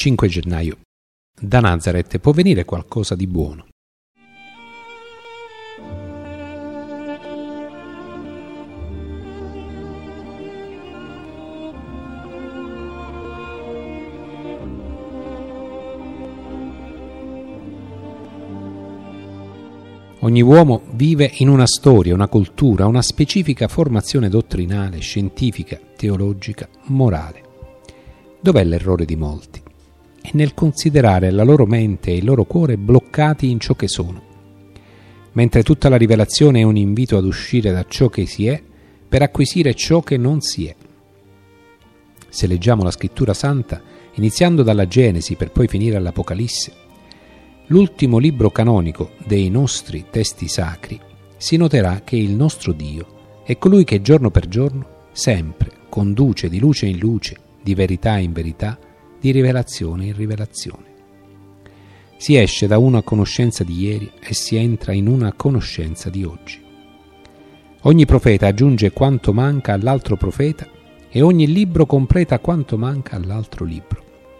5 gennaio. Da Nazareth può venire qualcosa di buono. Ogni uomo vive in una storia, una cultura, una specifica formazione dottrinale, scientifica, teologica, morale. Dov'è l'errore di molti? È nel considerare la loro mente e il loro cuore bloccati in ciò che sono, mentre tutta la rivelazione è un invito ad uscire da ciò che si è per acquisire ciò che non si è. Se leggiamo la Scrittura Santa, iniziando dalla Genesi per poi finire all'Apocalisse, l'ultimo libro canonico dei nostri testi sacri, si noterà che il nostro Dio è colui che giorno per giorno sempre conduce di luce in luce, di verità in verità, di rivelazione in rivelazione. Si esce da una conoscenza di ieri e si entra in una conoscenza di oggi. Ogni profeta aggiunge quanto manca all'altro profeta e ogni libro completa quanto manca all'altro libro.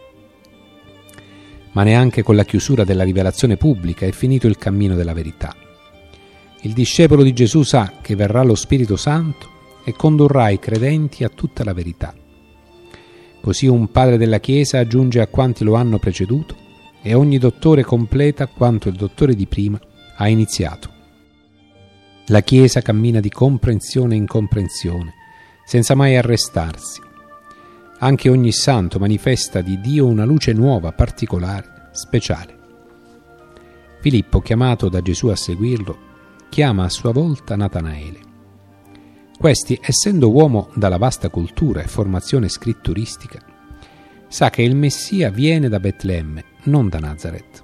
Ma neanche con la chiusura della rivelazione pubblica è finito il cammino della verità. Il discepolo di Gesù sa che verrà lo Spirito Santo e condurrà i credenti a tutta la verità. Così un padre della Chiesa aggiunge a quanti lo hanno preceduto e ogni dottore completa quanto il dottore di prima ha iniziato. La Chiesa cammina di comprensione in comprensione, senza mai arrestarsi. Anche ogni santo manifesta di Dio una luce nuova, particolare, speciale. Filippo, chiamato da Gesù a seguirlo, chiama a sua volta Natanaele. Questi, essendo uomo dalla vasta cultura e formazione scritturistica, sa che il Messia viene da Betlemme, non da Nazareth.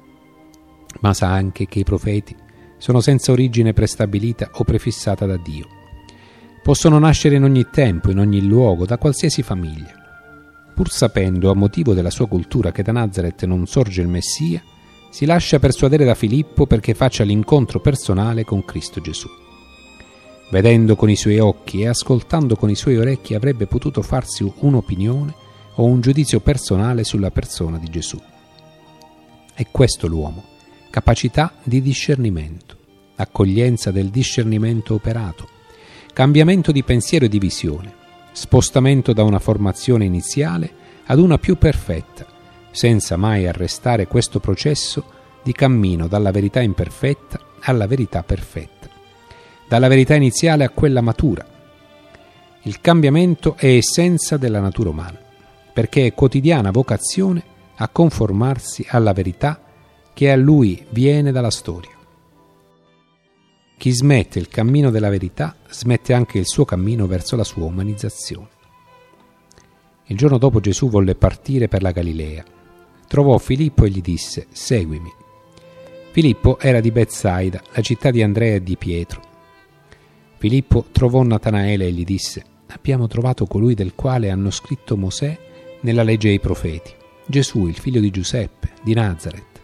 Ma sa anche che i profeti sono senza origine prestabilita o prefissata da Dio. Possono nascere in ogni tempo, in ogni luogo, da qualsiasi famiglia. Pur sapendo, a motivo della sua cultura, che da Nazareth non sorge il Messia, si lascia persuadere da Filippo perché faccia l'incontro personale con Cristo Gesù. Vedendo con i suoi occhi e ascoltando con i suoi orecchi avrebbe potuto farsi un'opinione o un giudizio personale sulla persona di Gesù. È questo l'uomo, capacità di discernimento, accoglienza del discernimento operato, cambiamento di pensiero e di visione, spostamento da una formazione iniziale ad una più perfetta, senza mai arrestare questo processo di cammino dalla verità imperfetta alla verità perfetta, dalla verità iniziale a quella matura. Il cambiamento è essenza della natura umana, perché è quotidiana vocazione a conformarsi alla verità che a lui viene dalla storia. Chi smette il cammino della verità smette anche il suo cammino verso la sua umanizzazione. Il giorno dopo Gesù volle partire per la Galilea. Trovò Filippo e gli disse: «Seguimi». Filippo era di Betsaida, la città di Andrea e di Pietro. Filippo trovò Natanaele e gli disse: «Abbiamo trovato colui del quale hanno scritto Mosè nella legge e i profeti, Gesù, il figlio di Giuseppe, di Nazareth».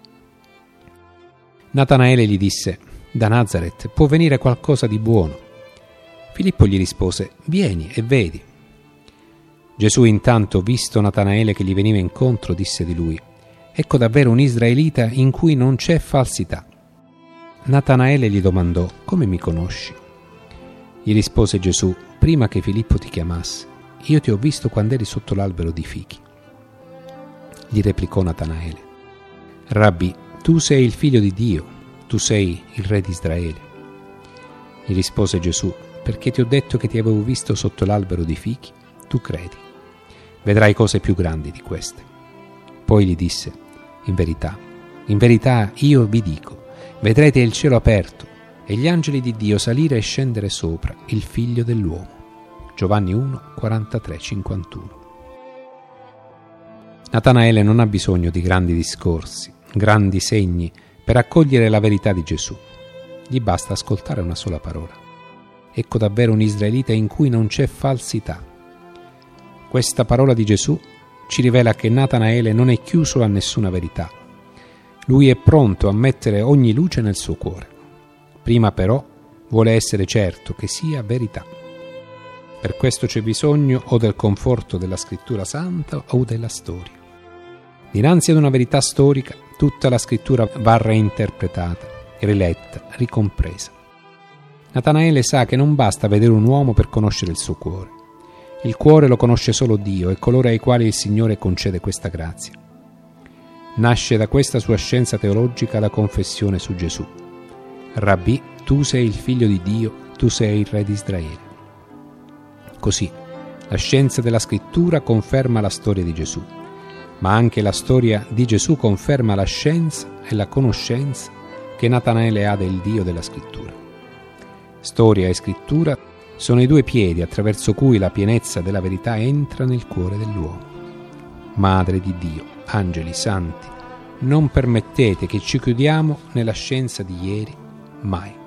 Natanaele gli disse: «Da Nazareth può venire qualcosa di buono». Filippo gli rispose: «Vieni e vedi». Gesù intanto, visto Natanaele che gli veniva incontro, disse di lui: «Ecco davvero un israelita in cui non c'è falsità». Natanaele gli domandò: «Come mi conosci?» Gli rispose Gesù: «Prima che Filippo ti chiamasse, io ti ho visto quando eri sotto l'albero di fichi». Gli replicò Natanaele: «Rabbì, tu sei il figlio di Dio, tu sei il re di Israele». Gli rispose Gesù: «Perché ti ho detto che ti avevo visto sotto l'albero di fichi, tu credi. Vedrai cose più grandi di queste». Poi gli disse: in verità io vi dico, vedrete il cielo aperto e gli angeli di Dio salire e scendere sopra il Figlio dell'uomo». Giovanni 1, 43, 51. Natanaele non ha bisogno di grandi discorsi, grandi segni per accogliere la verità di Gesù. Gli basta ascoltare una sola parola: «Ecco davvero un israelita in cui non c'è falsità». Questa parola di Gesù ci rivela che Natanaele non è chiuso a nessuna verità. Lui è pronto a mettere ogni luce nel suo cuore. Prima però vuole essere certo che sia verità. Per questo c'è bisogno o del conforto della Scrittura Santa o della storia. Dinanzi ad una verità storica, tutta la scrittura va reinterpretata, riletta, ricompresa. Natanaele sa che non basta vedere un uomo per conoscere il suo cuore. Il cuore lo conosce solo Dio e coloro ai quali il Signore concede questa grazia. Nasce da questa sua scienza teologica la confessione su Gesù. Rabbì, tu sei il figlio di Dio, tu sei il re di Israele. Così, la scienza della scrittura conferma la storia di Gesù, ma anche la storia di Gesù conferma la scienza e la conoscenza che Natanaele ha del Dio della scrittura. Storia e scrittura sono i due piedi attraverso cui la pienezza della verità entra nel cuore dell'uomo. Madre di Dio, angeli santi, non permettete che ci chiudiamo nella scienza di ieri, mai.